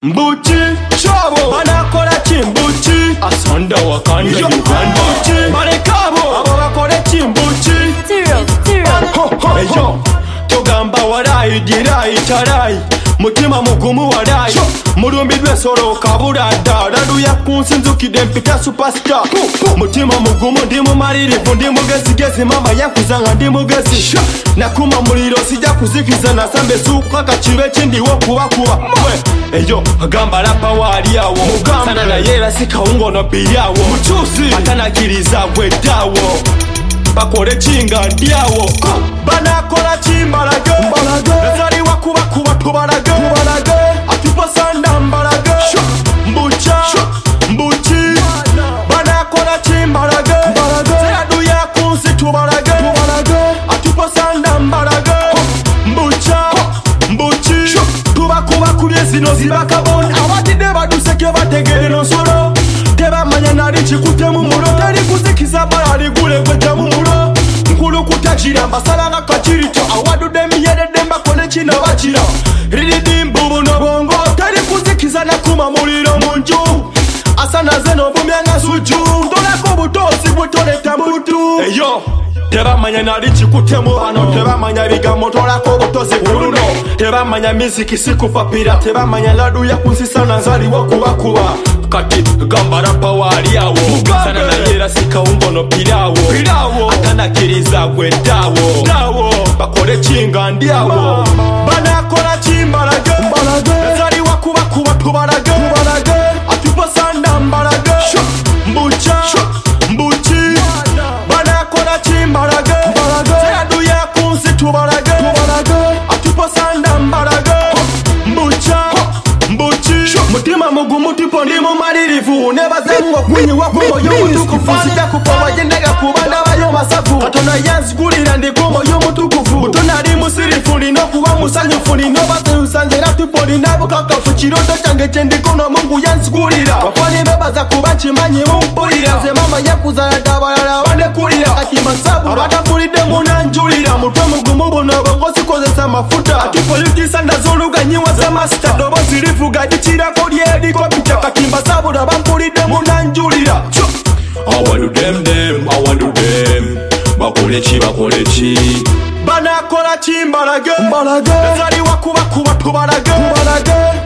Mbuchi chabo banakola chimbuchi asonda wakanda Uganda balekabo abo bakole chimbuchi eyo togamba walayi dirayi talayi mutima mugumu walayi mulumbi lwesolo kabulada laluya kunsinzukide mpita superstar mutima mugumu ndi mumalirivu ndi mugezigezi mama yankuzanga ndi mugezi nakuma muliro sijja kuzikiza nasambe sukaka kibe kindiwo kubakuba eyo agamba lapa waliawo mugamba naye era sikawungono biriawo mukyusi atanakiriza gweddawo bakole kinga ndyawo banakola kimbalage nazaliwa kubakuba tubalage atupasanda mbalage mbuchi banakola kimbalage zeraduya kunsi tubalage atupasanda mbalage mbuchi tubakuba kulye zino zibakabona abatidde baduseke bategere nosolo tebamanya nali kikutemu mulo teri kuzikiza bala ligule gwetemu mulo nkulukuta kiramba salanga kakirito awadudde emiyededde mbakole kino bakira riridimbu buno bongo teri kuzikiza nakuma muliro munju asanaze n'obumyanga suju ntolako butosi butoleta mutu eyo tebamanya nali kikutemu bano tebamanya bigambo tolako butosi kuluno tebamanya miziki sikupapira tebamanya laduya kunsisa nazaliwo kubakuba kati gamba rapa waliawo sana nayera sikawungono pirawo atanakiriza gweddawo bakole kinga ndyawo banakola kimbalage nazaliwa kubakuba tubalage atupasanda mbalage mbuchi banakola kimbalage zeraduya kunsi tubalage atupasanda mbalage mbuchi mutima mugumu tipo ndi mumalirivu nebazemu okunyiwa kumwoyo mutukufu sijja kupawa jendaga kubanda bayo masafu katonda yanzigulira ndi kumwoyo mutukufu tonali musirifu lina okuba musanyufu lina obazeusanzera tipo lina bukakafu kiroto kyange kyendikono mungu yanzigulira bafani bebaza kuba kimanyi mumpulira nze mama yakuzala dabalala bandekulira kati masabu abatambulidde munanjulira mutwe mugumu buno bongosikozesa mafuta atipolitisa ndazoluganyiwa za masita dobozi livuga dikirako lyeriko pica kati mbasabula bampulidde munanjulira I want to them bakole ki banakola kimbalage nazaliwa kubakuba tubalage